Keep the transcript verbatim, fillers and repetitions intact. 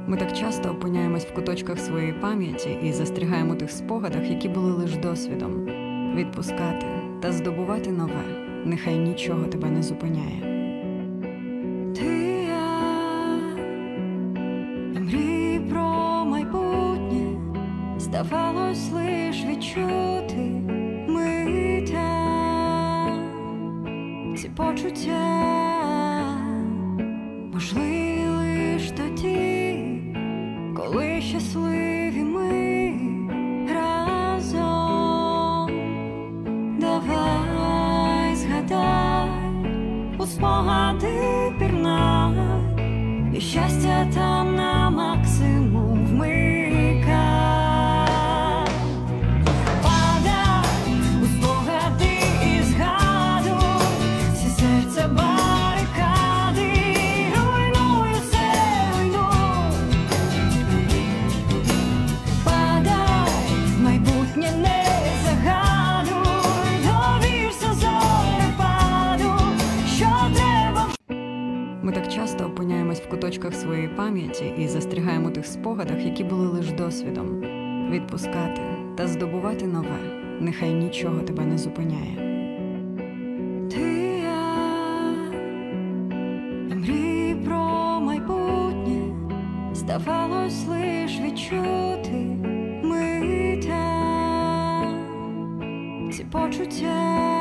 Ми так часто опиняємось в куточках своєї пам'яті і застрягаємо у тих спогадах, які були лише досвідом. Відпускати та здобувати нове, нехай нічого тебе не зупиняє. Ти я, і мрії про майбутнє, здавалось лиш відчути миття. Ці почуття можливі лиш тоді, коли щасливі ми разом. Давай згадай, у спогади пірнай, і щастя там на максимум вмикай. Падай у спогади і згадуй всі серця барикади, руйнуй усе, руйнуй. Падай, майбутнє не загадуй, довірся зорепаду, що треба. Ми так часто опиняємось в куточках своєї пам'яті і застрягаємо у тих спогадах, які були лише досвідом. Відпускати та здобувати нове, нехай нічого тебе не зупиняє. Ти я, і мрії про майбутнє, здавалось лиш відчути миття. Ці почуття